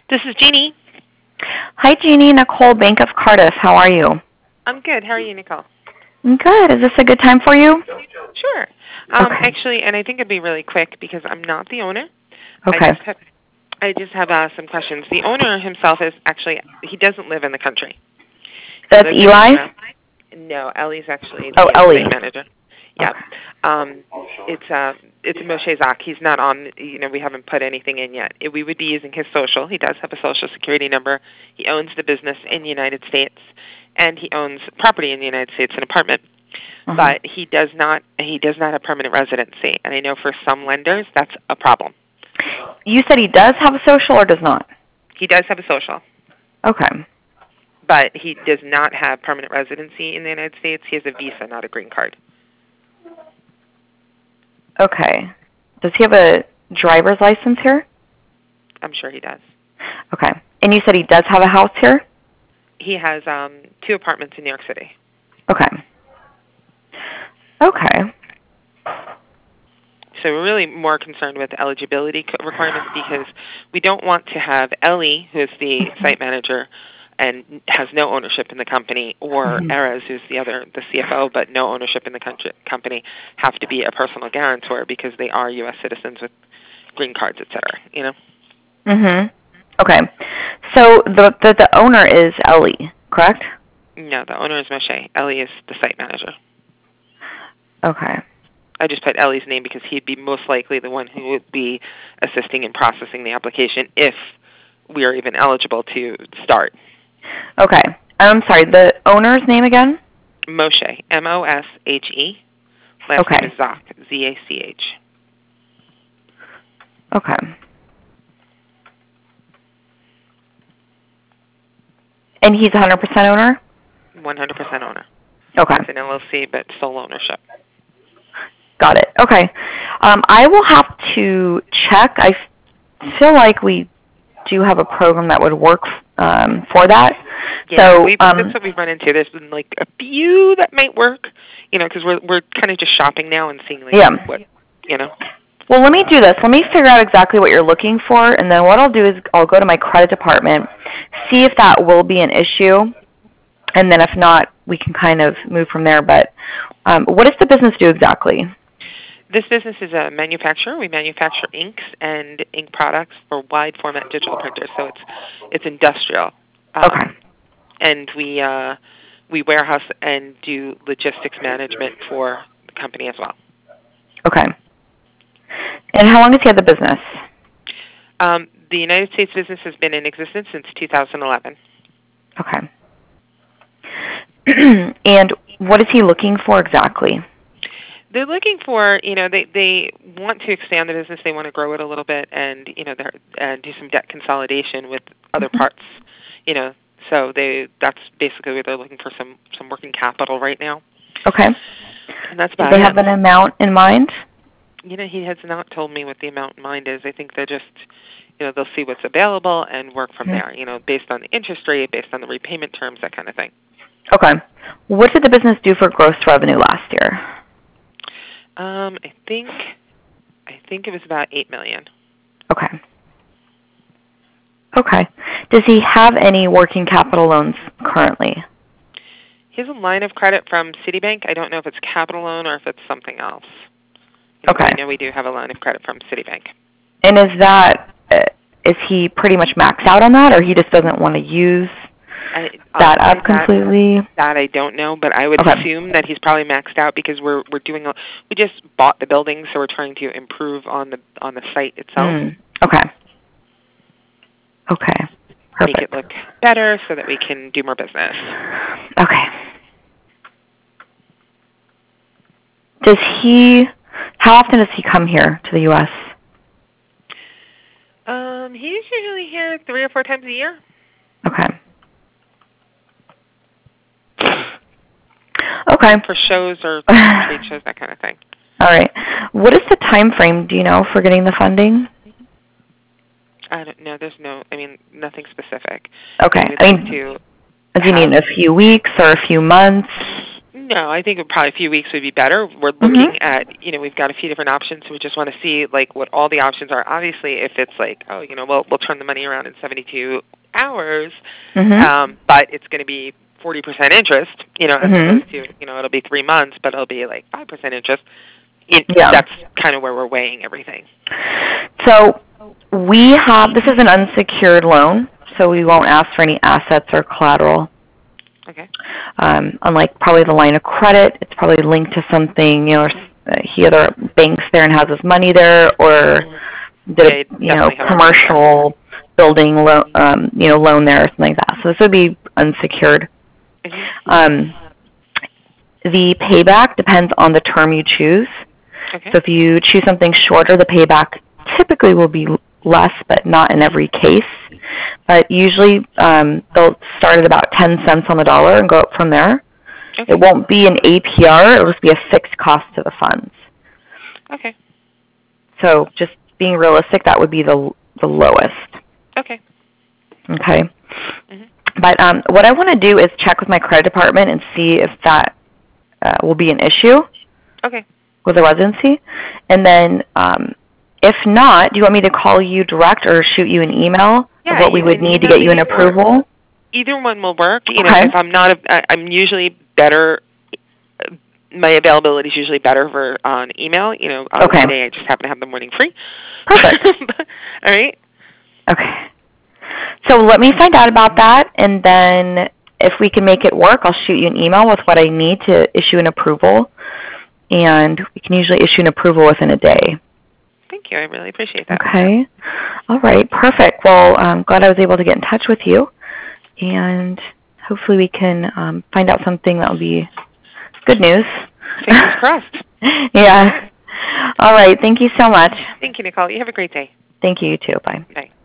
This is Jeannie. Hi, Jeannie. Nicole, Bank of Cardiff. How are you? I'm good. How are you, Nicole? I'm good. Is this a good time for you? Sure. Okay. Actually, and I think it'd be really quick because I'm not the owner. Okay. I just have some questions. The owner himself is actually, he doesn't live in the country. That's Eli? No, Ellie's actually Oh, the Ellie. site manager. Yeah. Okay. It's Moshe Zak. He's not on, we haven't put anything in yet. We would be using his social. He does have a social security number. He owns the business in the United States, and he owns property in the United States, an apartment. But he does not have permanent residency, and I know for some lenders that's a problem. You said he does have a social or does not? He does have a social. Okay. But he does not have permanent residency in the United States. He has a visa, not a green card. Okay. Does he have a driver's license here? I'm sure he does. Okay. And you said he does have a house here? He has 2 apartments in New York City. Okay. Okay. So we're really more concerned with eligibility requirements because we don't want to have Ellie, who is the site manager and has no ownership in the company, or Erez, who's the CFO, but no ownership in the company, have to be a personal guarantor because they are U.S. citizens with green cards, et cetera, Okay. So the owner is Ellie, correct? No, the owner is Moshe. Ellie is the site manager. Okay. I just put Ellie's name because he'd be most likely the one who would be assisting in processing the application if we are even eligible to start. Okay. I'm sorry, the owner's name again? Moshe, Moshe. Last name is Zach, Z-A-C-H. Okay. And he's 100% owner? 100% owner. Okay. It's an LLC, but sole ownership. Got it. Okay. I will have to check. I feel like we do have a program that would work for that. Yeah, so that's what we've run into. There's been like a few that might work, because we're kind of just shopping now and seeing what. Well, let me do this. Let me figure out exactly what you're looking for, and then what I'll do is I'll go to my credit department, see if that will be an issue, and then if not, we can kind of move from there. But what does the business do exactly? This business is a manufacturer. We manufacture inks and ink products for wide format digital printers, so it's industrial. Okay. And we warehouse and do logistics management for the company as well. Okay. And how long has he had the business? The United States business has been in existence since 2011. Okay. And what is he looking for exactly? They're looking for, they want to expand the business. They want to grow it a little bit, and do some debt consolidation with other parts. So that's basically what they're looking for, some working capital right now. Okay. And that's about it. Do they have an amount in mind? He has not told me what the amount in mind is. I think they're just, they'll see what's available and work from there. Based on the interest rate, based on the repayment terms, that kind of thing. Okay. What did the business do for gross revenue last year? I think it was about $8 million. Okay. Okay. Does he have any working capital loans currently? He has a line of credit from Citibank. I don't know if it's capital loan or if it's something else. Okay. I know we do have a line of credit from Citibank. And is he pretty much maxed out on that, or he just doesn't want to use that up completely? That I don't know, but I would assume that he's probably maxed out because we just bought the building, so we're trying to improve on the site itself. Okay. Okay. Perfect. Make it look better so that we can do more business. Okay. How often does he come here to the U.S.? He's usually here 3 or 4 times a year. Okay. Okay. For shows or trade shows, that kind of thing. All right. What is the time frame, do you know, for getting the funding? I don't know. There's nothing specific. Okay. Does he need a few weeks or a few months? No, I think probably a few weeks would be better. We're looking at, we've got a few different options, so we just want to see, like, what all the options are. Obviously, if it's like, we'll turn the money around in 72 hours, but it's going to be 40% interest, as opposed to, it'll be 3 months, but it'll be like 5% interest. That's kind of where we're weighing everything. So this is an unsecured loan, so we won't ask for any assets or collateral. Okay. Unlike probably the line of credit, it's probably linked to something, he either banks there and has his money there, or did commercial building loan, loan there or something like that. So this would be unsecured. The payback depends on the term you choose. Okay. So if you choose something shorter, the payback typically will be less, but not in every case. But usually they'll start at about 10 cents on the dollar and go up from there. Okay. It won't be an APR. It'll just be a fixed cost to the funds. Okay. So just being realistic, that would be the lowest. Okay. Okay. But what I want to do is check with my credit department and see if that will be an issue. Okay. With the residency. And then if not, do you want me to call you direct or shoot you an email of what we would need to get you an approval? Either one will work. If I'm not, I'm usually better. My availability is usually better on email. Today I just happen to have the morning free. Perfect. All right. Okay. So let me find out about that, and then if we can make it work, I'll shoot you an email with what I need to issue an approval, and we can usually issue an approval within a day. Thank you. I really appreciate that. Okay. All right. Perfect. Well, I'm glad I was able to get in touch with you, and hopefully we can find out something that will be good news. Fingers crossed. Yeah. All right. Thank you so much. Thank you, Nicole. You have a great day. Thank you. You too. Bye. Bye.